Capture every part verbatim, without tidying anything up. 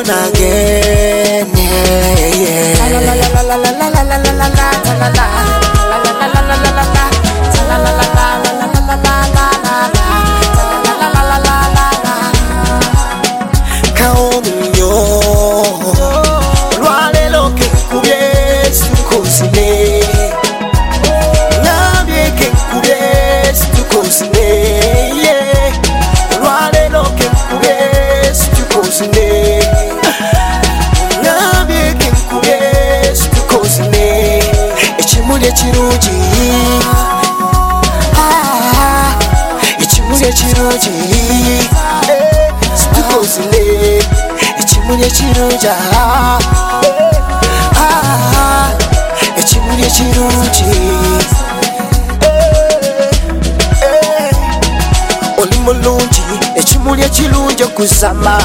born again. Yeah, yeah. La la la la la la la la la la la la la. Chiruji, ah, ichimule chiruji, stukosile, ichimule chiruja, ah, ichimule chiruji, olimulunji, ichimule chirunja kusama,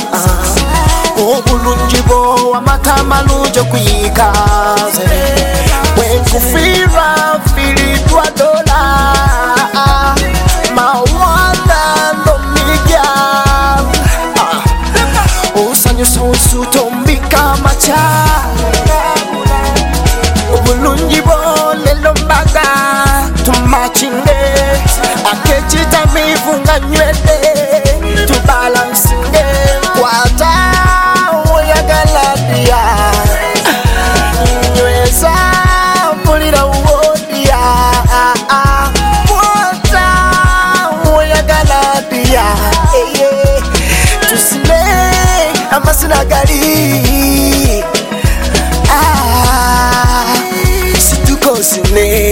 obulunji bo amatama lunja kuyika. When kufira fili twa dola mawanda lomiga usanyo sonsu tombika macha ubulunji bo lelo mbaga tumachinde akechita mifunga nywele tubalansinge kwata oya galadia nyweza Sinagari, ah, situkosine,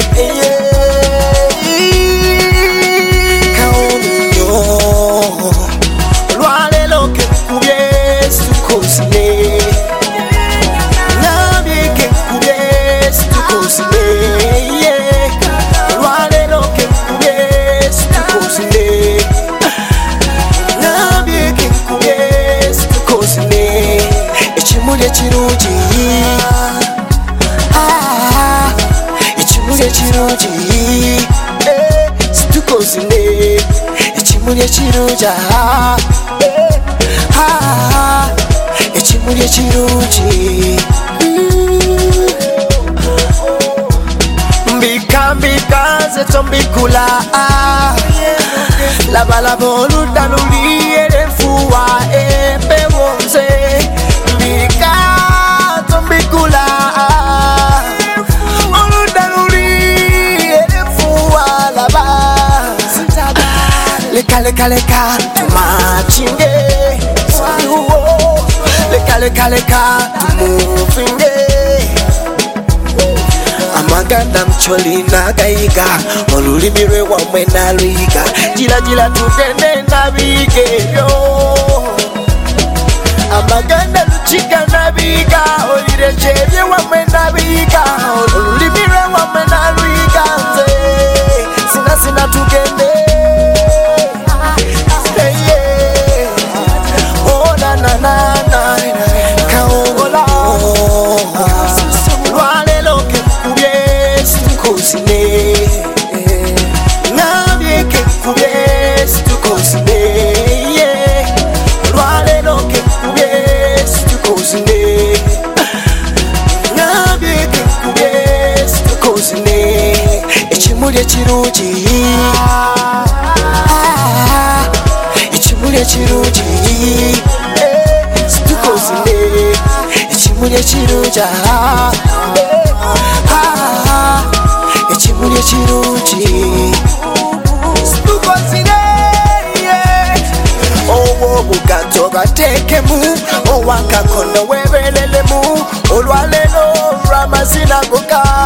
kaonyo, lwale loke kubye situkosine, nabye ke kubye situkosine, lwale loke kubye situkosine, nabye ke kubye situkosine. Ichimule chiruji, ah, ichimule chiruji, eh, situkosine, ichimule chiruja, eh, ah, ichimule chiruji, mbika mbika zeto mbikula, laba laba oludanuli erefuwa ebewonze. Leka leka leka tumachinge leka leka leka tumufinge amaganda mcholi nagaiga olulimi lwe wamwe naluiga jila jila tutende nabigebyo amaganda luchika nabiga olirechebye wamwe nabiga olulimi lwe wamwe naluiga nze sina sina tugende. Ichimule chiruji, ah, ichimule chiruji, eh, situkosine, ichimule chiruja, ah, ichimule chiruji, situkosine, owo bugato batekemu, owakakono webelelemu, olwalelo ramazina goka.